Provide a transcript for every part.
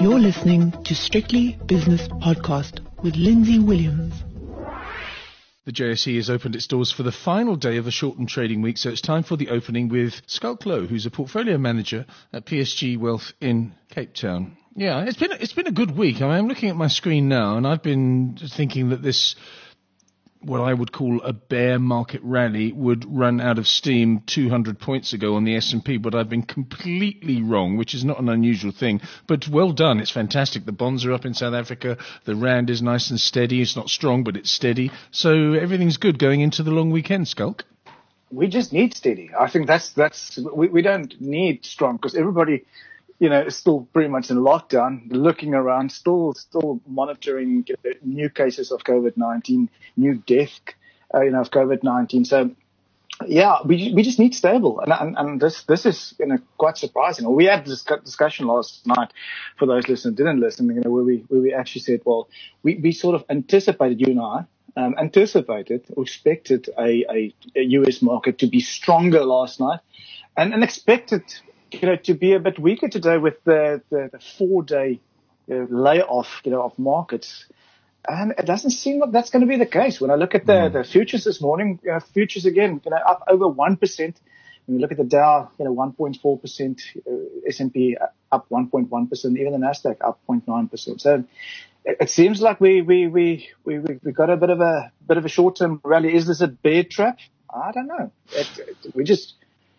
You're listening to Strictly Business Podcast with Lindsay Williams. The JSE has opened its doors for the final day of a shortened trading week, so it's time for the opening with Schalk Louw, who's a portfolio manager at PSG Wealth in Cape Town. Yeah, it's been a good week. I mean, I'm looking at my screen now, and I've been thinking that this, what I would call a bear market rally, would run out of steam 200 points ago on the S&P, but I've been completely wrong, which is not an unusual thing. But well done. It's fantastic. The bonds are up in South Africa. The rand is nice and steady. It's not strong, but it's steady. So everything's good going into the long weekend, Schalk. We just need steady. I think we don't need strong because everybody, is still pretty much in lockdown, looking around, still monitoring new cases of COVID-19, new death, of COVID-19. So, yeah, we just need stable. And this is, quite surprising. We had this discussion last night for those listeners who didn't listen, where we actually said, well, we sort of anticipated, you and I, expected a US market to be stronger last night and expected to be a bit weaker today with the 4-day layoff, of markets. And it doesn't seem like that's going to be the case. When I look at the futures this morning, futures again, up over 1%. When you look at the Dow, 1.4%, S&P up 1.1%, even the Nasdaq up 0.9%. So it seems like we got a bit of a short-term rally. Is this a bear trap? I don't know. We just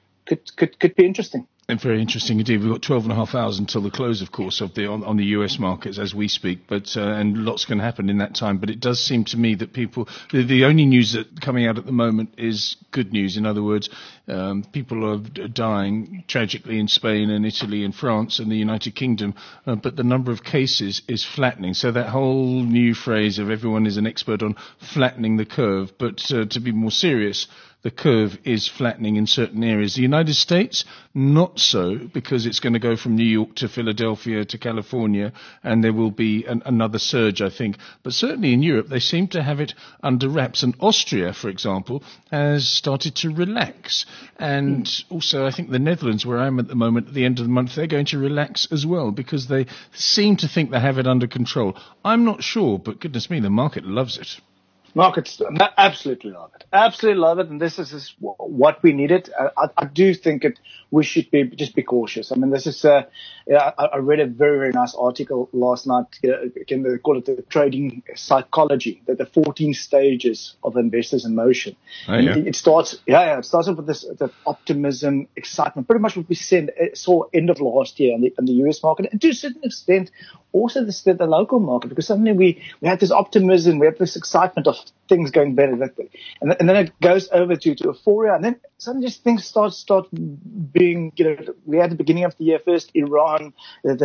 could be interesting. And very interesting indeed. We've got 12.5 hours until the close, of course, of on the US markets as we speak. But and lots can happen in that time. But it does seem to me that the only news that coming out at the moment is good news. In other words, people are dying tragically in Spain and Italy and France and the United Kingdom. But the number of cases is flattening. So that whole new phrase of everyone is an expert on flattening the curve. But to be more serious, the curve is flattening in certain areas. The United States, not so, because it's going to go from New York to Philadelphia to California, and there will be another surge, I think. But certainly in Europe, they seem to have it under wraps. And Austria, for example, has started to relax. And also, I think the Netherlands, where I'm at the moment, at the end of the month, they're going to relax as well, because they seem to think they have it under control. I'm not sure, but goodness me, the market loves it. Markets absolutely love it. Absolutely love it. And this is what we needed. I do think we should be cautious. I mean, this is, I read a very, very nice article last night. Again, they call it the trading psychology, the 14 stages of investors in motion. Oh, yeah. It starts off with the optimism, excitement, pretty much what we saw end of last year in the US market, and to a certain extent, also the local market, because suddenly we had this optimism, we had this excitement of things going better, and then it goes over to euphoria, and then suddenly just things start being, we had the beginning of the year first, Iran,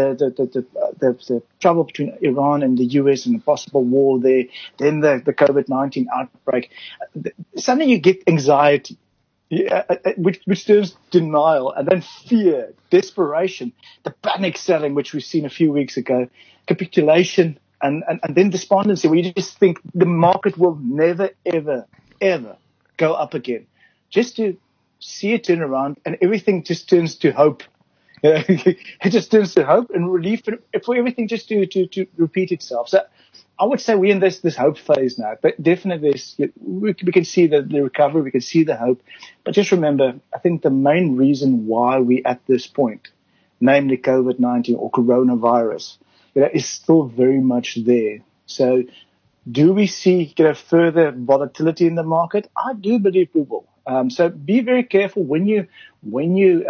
the trouble between Iran and the US and the possible war there, then the COVID-19 outbreak. Suddenly you get anxiety. Yeah, which turns denial, and then fear, desperation, the panic selling, which we've seen a few weeks ago, capitulation, and then despondency, where you just think the market will never, ever, ever go up again. Just to see it turn around, and everything just turns to hope. It just turns to hope and relief for everything just to repeat itself. So I would say we're in this hope phase now, but definitely we can see the recovery, we can see the hope. But just remember, I think the main reason why we're at this point, namely COVID-19 or coronavirus, is still very much there. So do we see further volatility in the market? I do believe we will. So be very careful when you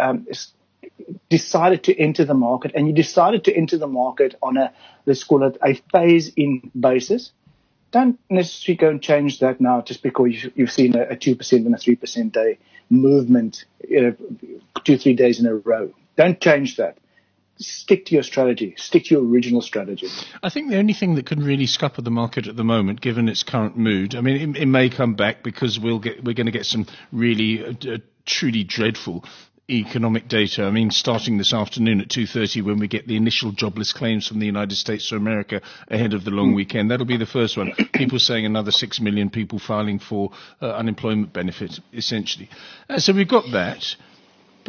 decided to enter the market, and you decided to enter the market on let's call it a phase-in basis. Don't necessarily go and change that now just because you've seen a 2% and a 3% day movement, 2-3 days in a row. Don't change that. Stick to your strategy. Stick to your original strategy. I think the only thing that can really scupper the market at the moment, given its current mood, I mean, it may come back because we're going to get some really truly dreadful economic data. I mean, starting this afternoon at 2:30 when we get the initial jobless claims from the United States of America ahead of the long weekend. That'll be the first one. People saying another 6 million people filing for unemployment benefits, essentially. So we've got that.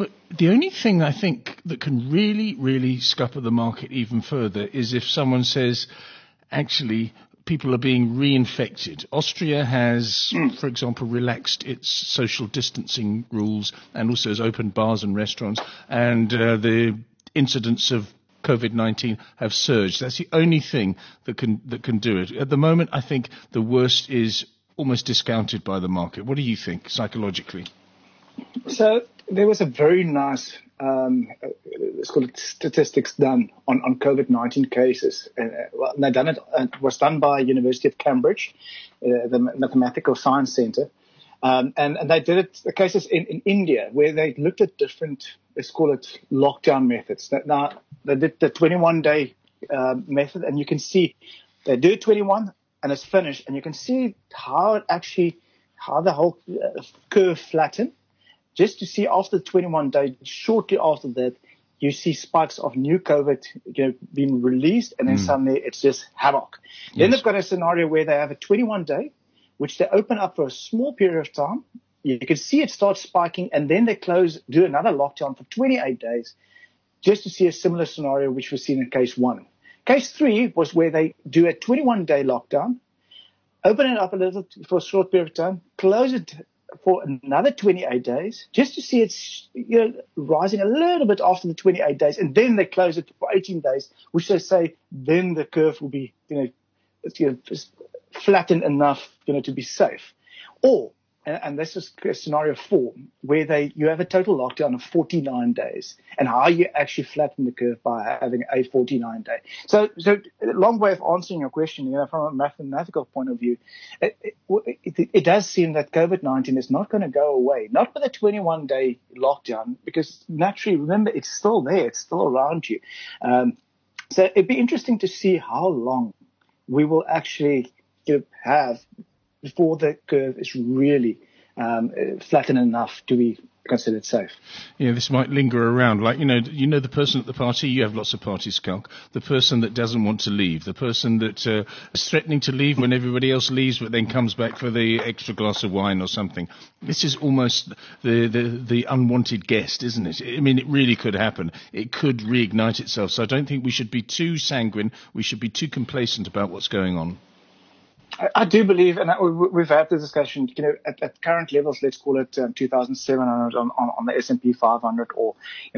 But the only thing I think that can really, really scupper the market even further is if someone says, actually, people are being reinfected. Austria has, for example, relaxed its social distancing rules and also has opened bars and restaurants, and the incidents of COVID-19 have surged. That's the only thing that can do it. At the moment, I think the worst is almost discounted by the market. What do you think psychologically? So there was a very nice it's called statistics done on COVID-19 cases. Well, they done it. It was done by University of Cambridge, the Mathematical Science Centre, and they did it. The cases in India where they looked at different, let's call it lockdown methods. Now they did the 21-day method, and you can see they do 21 and it's finished, and you can see how the whole curve flattened. Just to see after 21 days, shortly after that, you see spikes of new COVID being released, and then suddenly it's just havoc. Yes. Then they've got a scenario where they have a 21-day, which they open up for a small period of time. You can see it start spiking, and then they do another lockdown for 28 days, just to see a similar scenario which was seen in case 1. Case 3 was where they do a 21-day lockdown, open it up a little for a short period of time, close it for another 28 days, just to see it's rising a little bit after the 28 days, and then they close it for 18 days, which they say then the curve will be flattened enough to be safe. Or, and this is scenario 4, where you have a total lockdown of 49 days, and how you actually flatten the curve by having a 49-day. So a long way of answering your question, from a mathematical point of view, it does seem that COVID-19 is not going to go away, not with a 21-day lockdown, because naturally, remember, it's still there, it's still around you. So it'd be interesting to see how long we will actually have before the curve is really flattened enough to be considered safe. Yeah, this might linger around. Like, the person at the party, you have lots of party skunk, the person that doesn't want to leave, the person that is threatening to leave when everybody else leaves but then comes back for the extra glass of wine or something. This is almost the unwanted guest, isn't it? I mean, it really could happen. It could reignite itself. So I don't think we should be too sanguine. We should be too complacent about what's going on. I do believe, and we've had the discussion, at current levels, let's call it 2,700 on the S&P 500 or,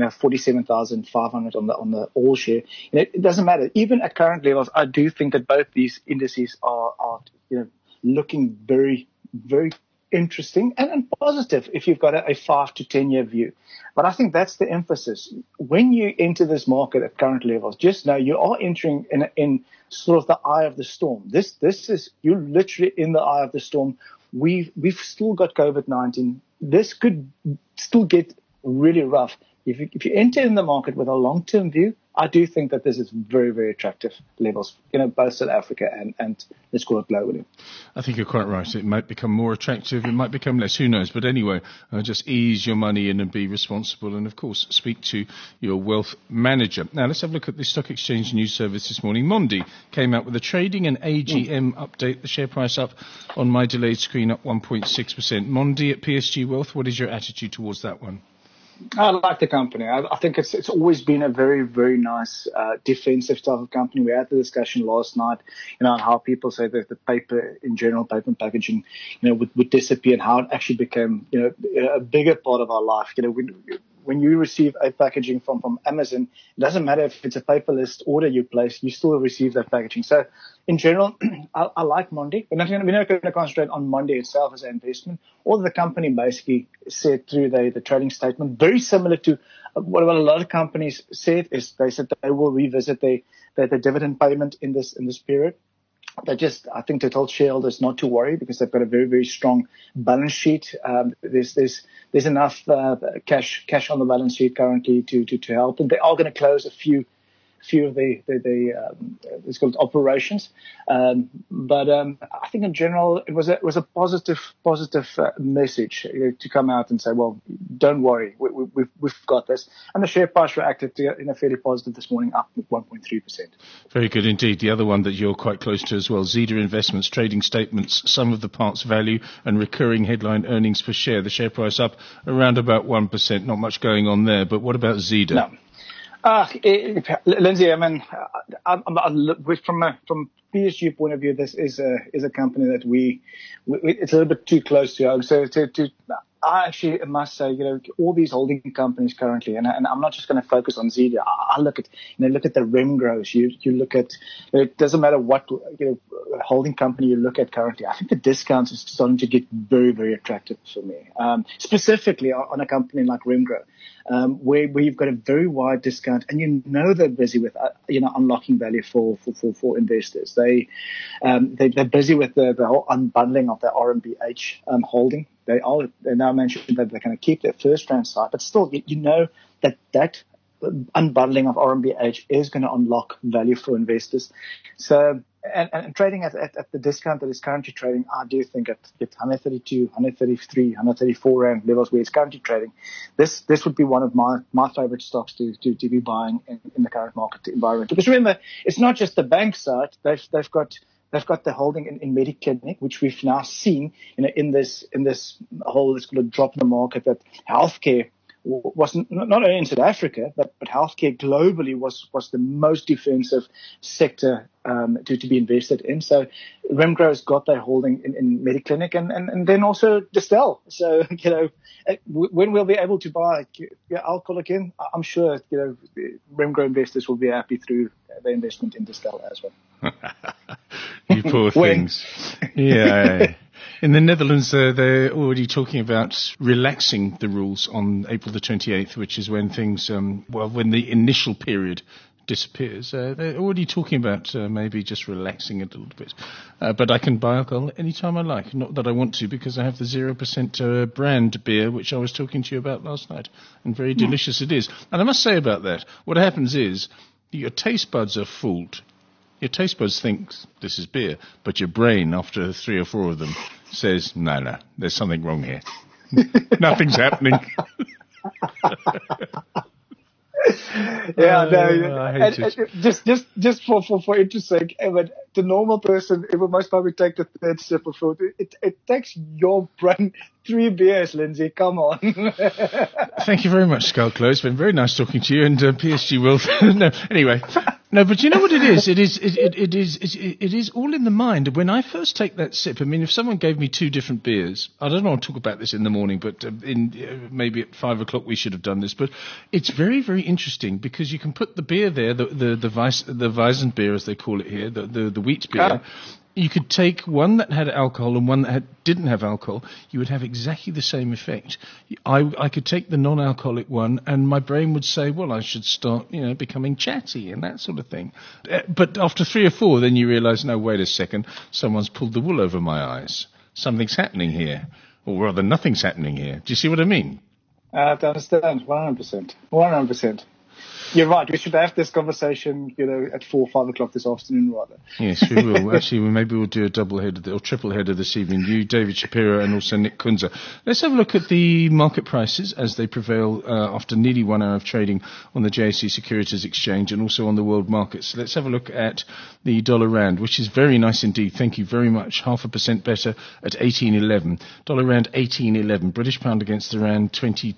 47,500 on the all share. It doesn't matter. Even at current levels, I do think that both these indices are looking very, very interesting and positive if you've got a 5 to 10 year view. But I think that's the emphasis. When you enter this market at current levels, just know you are entering in sort of the eye of the storm. This is, you're literally in the eye of the storm. We've still got COVID-19. This could still get really rough. If you enter in the market with a long-term view, I do think that this is very, very attractive levels, both South Africa and let's call it globally. I think you're quite right. It might become more attractive. It might become less. Who knows? But anyway, just ease your money in and be responsible. And, of course, speak to your wealth manager. Now, let's have a look at the Stock Exchange News Service this morning. Mondi came out with a trading and AGM update. The share price up on my delayed screen, up 1.6%. Mondi at PSG Wealth, what is your attitude towards that one? I like the company. I think it's always been a very, very nice defensive type of company. We had the discussion last night, on how people say that the paper in general, paper and packaging, would disappear, and how it actually became, a bigger part of our life. When you receive a packaging from Amazon, it doesn't matter if it's a paperless order you place, you still receive that packaging. So in general, I like Mondi. We're not going to concentrate on Mondi itself as an investment. All the company basically said through the trading statement, very similar to what a lot of companies said, is they said that they will revisit the dividend payment in this period. I think they told shareholders not to worry because they've got a very, very strong balance sheet. There's enough cash on the balance sheet currently to help, and they are going to close a few few of the it's called operations. But I think in general it was a positive message to come out and say, well, don't worry, we've got this. And the share price reacted fairly positive this morning, up 1.3%. Very good indeed. The other one that you're quite close to as well, Zeda Investments trading statements, sum of the parts value and recurring headline earnings per share. The share price up around about 1%. Not much going on there. But what about Zeda? No. Lindsay, I mean, from PSG point of view, this is a company that it's a little bit too close to home. So I actually must say, all these holding companies currently, and I'm not just going to focus on Zeda. I look at the Remgros. You look at, it doesn't matter what holding company you look at currently. I think the discounts is starting to get very, very attractive for me. Specifically on a company like Remgro. Where you've got a very wide discount, and they're busy with unlocking value for investors. They're busy with the whole unbundling of their RMBH holding. They now mentioned that they're going to keep their FirstRand side, but still, that unbundling of RMBH is going to unlock value for investors. So, and trading at the discount that it's currently trading, I do think at 132, 133, 134 Rand levels where it's currently trading, this would be one of my favorite stocks to be buying in the current market environment. Because remember, it's not just the bank side. They've got the holding in Mediclinic, which we've now seen in this whole drop in the market, that healthcare wasn't not only in South Africa, but healthcare globally was the most defensive sector to be invested in. So Remgro's got their holding in Mediclinic and then also Distell. So when we'll be able to buy alcohol again, I'm sure Remgro investors will be happy through the investment in Distell as well. You poor things. Yeah. In the Netherlands, they're already talking about relaxing the rules on April the 28th, which is when things, when the initial period disappears. They're already talking about maybe just relaxing it a little bit. But I can buy alcohol anytime I like. Not that I want to, because I have the 0% brand beer, which I was talking to you about last night. And very delicious it is. And I must say about that, what happens is your taste buds are fooled. Your taste buds think this is beer, but your brain, after 3 or 4 of them, says, no, there's something wrong here. Nothing's happening. Yeah, no. I hate it. Just for interest sake, but the normal person, it will most probably take the third sip of food. It takes your brain 3 beers, Lindsay. Come on. Thank you very much, Skull Close. It's been very nice talking to you, and PSG will. No, anyway. No, but you know what it is? It is all in the mind. When I first take that sip, I mean, if someone gave me 2 different beers, I don't want to talk about this in the morning, but maybe at 5 o'clock we should have done this. But it's very, very interesting because you can put the beer there, the Weizen beer as they call it here, the wheat beer. You could take one that had alcohol and one that didn't have alcohol. You would have exactly the same effect. I could take the non-alcoholic one, and my brain would say, well, I should start, becoming chatty and that sort of thing. But after 3 or 4, then you realise, no, wait a second, someone's pulled the wool over my eyes. Something's happening here. Or rather, nothing's happening here. Do you see what I mean? I understand. 100%. 100%. You're right. We should have this conversation, at 4 or 5 o'clock this afternoon, rather. Yes, we will. Actually, maybe we'll do a double header or triple header this evening. You, David Shapiro, and also Nick Kunze. Let's have a look at the market prices as they prevail after nearly 1 hour of trading on the JSE Securities Exchange and also on the world markets. Let's have a look at the dollar rand, which is very nice indeed. Thank you very much. 0.5% better at 18.11. Dollar rand 18.11. British pound against the rand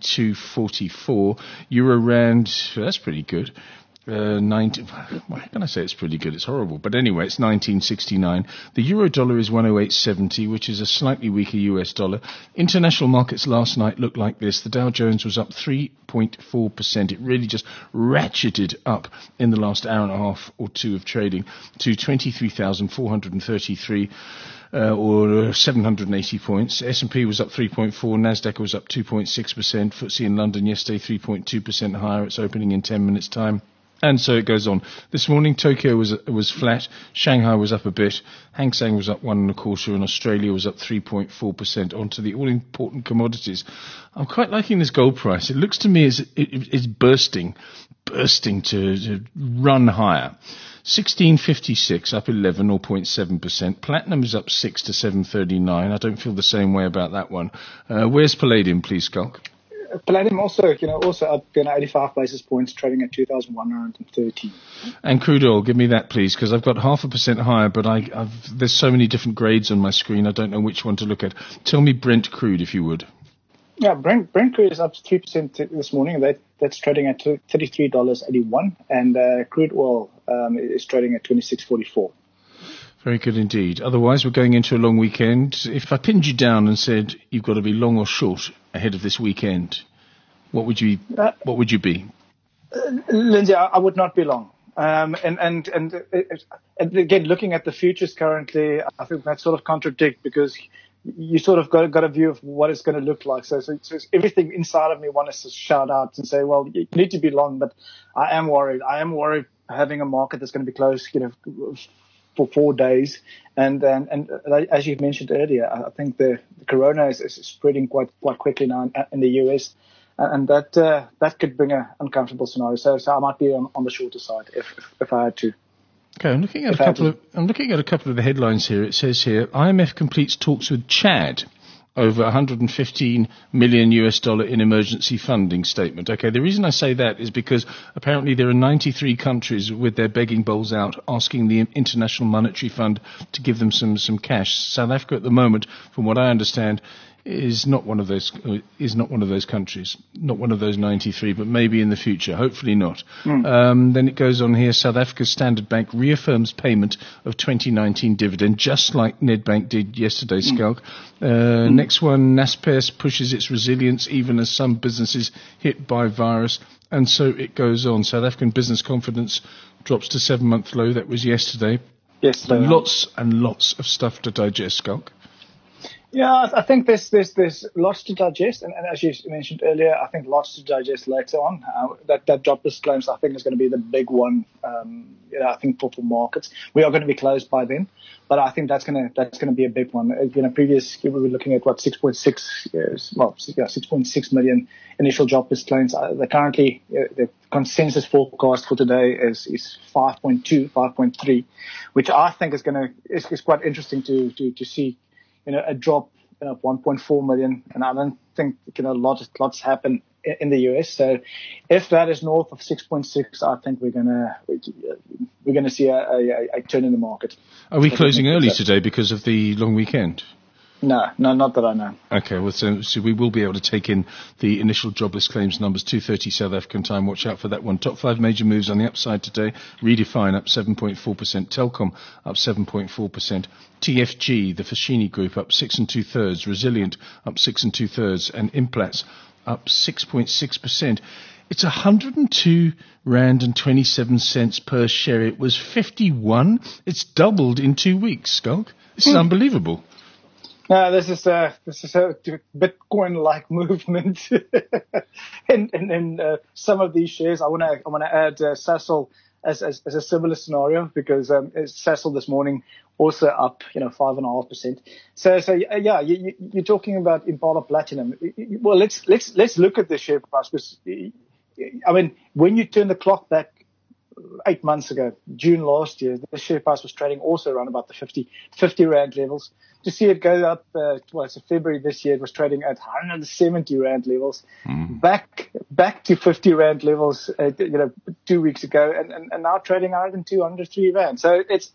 22.44. Euro rand, that's pretty good. 19. Why can I say it's pretty good? It's horrible. But anyway, it's 19.69. The euro dollar is 108.70, which is a slightly weaker US dollar. International markets last night looked like this. The Dow Jones was up 3.4%. It really just ratcheted up in the last hour and a half or 2 of trading to 23,433. Or 780 points. S&P was up 3.4%, Nasdaq was up 2.6%, FTSE in London yesterday 3.2% higher, it's opening in 10 minutes' time. And so it goes on. This morning, Tokyo was flat, Shanghai was up a bit, Hang Seng was up 1.25%, and Australia was up 3.4%. Onto the all-important commodities. I'm quite liking this gold price. It looks to me as it's bursting, bursting to run higher. 1656 up 11 or 0.7%. Platinum is up 6 to 739. I don't feel the same way about that one. Where's palladium, please, Skulk? Palladium also up 85 basis points, trading at 2,113. And crude oil, give me that, please, because I've got 0.5% higher, but there's so many different grades on my screen, I don't know which one to look at. Tell me Brent crude, if you would. Yeah, Brent crude is up 3% this morning. That's trading at $33.81, and crude oil is trading at $26.44. Very good indeed. Otherwise, we're going into a long weekend. If I pinned you down and said you've got to be long or short ahead of this weekend, what would you be? Lindsay, I would not be long. And again, looking at the futures currently, I think that sort of contradict, because you sort of got a view of what it's going to look like. So everything inside of me wants to shout out and say, well, you need to be long, but I am worried. I am worried having a market that's going to be closed, for 4 days. And as you mentioned earlier, I think the corona is spreading quite quickly now in the US. And that could bring an uncomfortable scenario. So I might be on the shorter side if I had to. Okay, I'm looking at a couple of the headlines here. It says here, IMF completes talks with Chad over $115 million in emergency funding statement. Okay, the reason I say that is because apparently there are 93 countries with their begging bowls out asking the International Monetary Fund to give them some cash. South Africa at the moment, from what I understand, is not one of those countries, not one of those 93, but maybe in the future, hopefully not. Then it goes on here, South Africa's Standard Bank reaffirms payment of 2019 dividend, just like Nedbank did yesterday, Skulk. Next one, Naspers pushes its resilience even as some businesses hit by virus, and so it goes on. South African business confidence drops to 7-month low, that was yesterday. Yes. Lots and lots of stuff to digest, Skulk. Yeah, I think there's lots to digest, and as you mentioned earlier, I think lots to digest later on. That jobless claims, I think, is going to be the big one. I think for markets, we are going to be closed by then, but I think that's going to be a big one. Previous we were looking at 6.6 million initial jobless claims. Currently the consensus forecast for today is 5.2, 5.3, which I think is quite interesting to see. A drop of 1.4 million, and I don't think lots happen in the US. So if that is north of 6.6, I think we're gonna see a turn in the market. Are we closing early today because of the long weekend? No, not that I know. Okay, well, so we will be able to take in the initial jobless claims numbers, 2:30 South African time. Watch out for that one. Top 5 major moves on the upside today. Redefine up 7.4%. Telkom up 7.4%. TFG, the Foschini Group, up 6 2/3. Resilient up 6 2/3. And Implats up 6.6%. It's 102 Rand and 27 cents per share. It was 51. It's doubled in 2 weeks, Skulk. This is unbelievable. No, this is a Bitcoin-like movement, and some of these shares. I want to add Sasol as a similar scenario, because Sasol this morning also up 5.5%. So yeah, you're talking about Impala Platinum. Well, let's look at the share price, because when you turn the clock back 8 months ago, June last year, the share price was trading also around about the 50 Rand levels. To see it go up, so February this year, it was trading at 170 Rand levels, back to 50 Rand levels, 2 weeks ago, and now trading 102, 103 Rand. So it's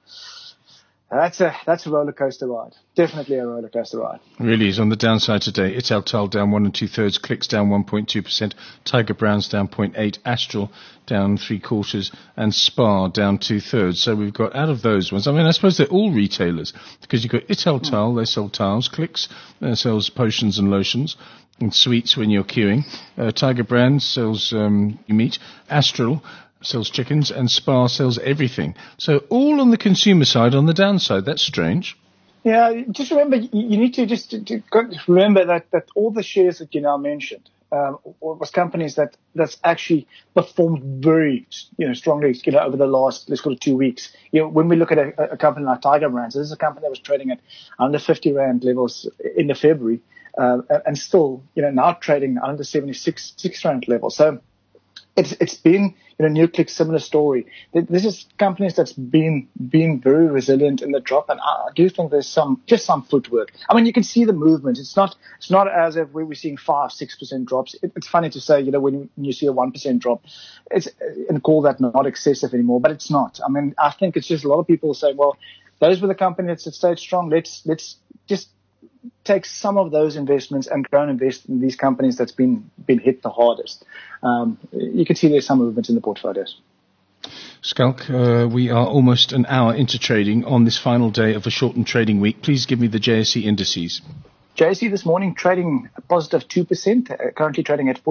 that's a roller coaster ride. Definitely a roller coaster ride. Really is on the downside today. Italtal down 1 2/3, Clicks down 1.2%, Tiger Brands down 0.8%, Astral down 3/4, and Spar down 2/3. So we've got, out of those ones, I suppose they're all retailers, because you've got Italtal, they sell tiles, Clicks sells potions and lotions and sweets when you're queuing. Tiger Brands sells meat. Astral sells chickens, and Spar sells everything. So all on the consumer side, on the downside. That's strange. Yeah, just remember, you need to just to remember that all the shares that you now mentioned was companies that's actually performed very strongly over the last, let's call it 2 weeks. When we look at a company like Tiger Brands, this is a company that was trading at under 50 Rand levels in the February, and still now trading under 76 Rand levels. So it's been, NewClick, similar story. This is companies that's been very resilient in the drop, and I do think there's some footwork. I mean, you can see the movement. It's not as if we were seeing 5-6% drops. It's funny to say, when you see a 1% drop, and call that not excessive anymore, but it's not. I mean, I think it's just a lot of people saying, well, those were the companies that stayed strong. Let's just take some of those investments and go and invest in these companies that's been hit the hardest. You can see there's some movement in the portfolios. Schalk, we are almost an hour into trading on this final day of a shortened trading week. Please give me the JSE indices. JSE this morning trading a positive 2%, currently trading at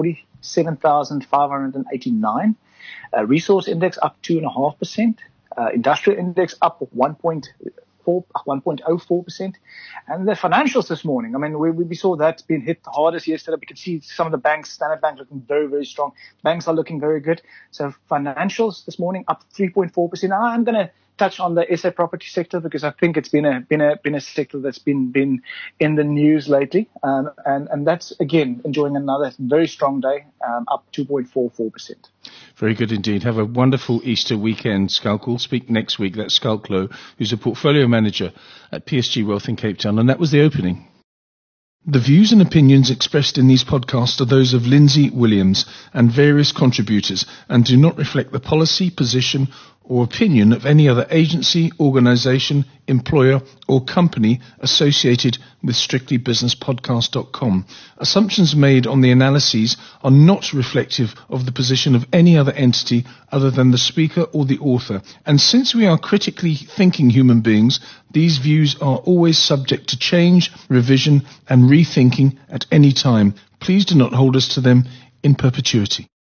47,589. Resource index up 2.5%. Industrial index up 1.04%. And the financials this morning, I mean, we saw that being hit the hardest yesterday. We can see some of the banks, Standard Bank looking very, very strong. Banks are looking very good. So financials this morning up 3.4%. Now I'm going to touch on the SA property sector because I think it's been a sector that's been in the news lately. And that's, again, enjoying another very strong day, up 2.44%. Very good indeed. Have a wonderful Easter weekend, Schalk. We'll speak next week. That's Schalk Louw, who's a portfolio manager at PSG Wealth in Cape Town. And that was the opening. The views and opinions expressed in these podcasts are those of Lindsay Williams and various contributors and do not reflect the policy, position or opinion of any other agency, organisation, employer or company associated with strictlybusinesspodcast.com. Assumptions made on the analyses are not reflective of the position of any other entity other than the speaker or the author. And since we are critically thinking human beings, these views are always subject to change, revision and rethinking at any time. Please do not hold us to them in perpetuity.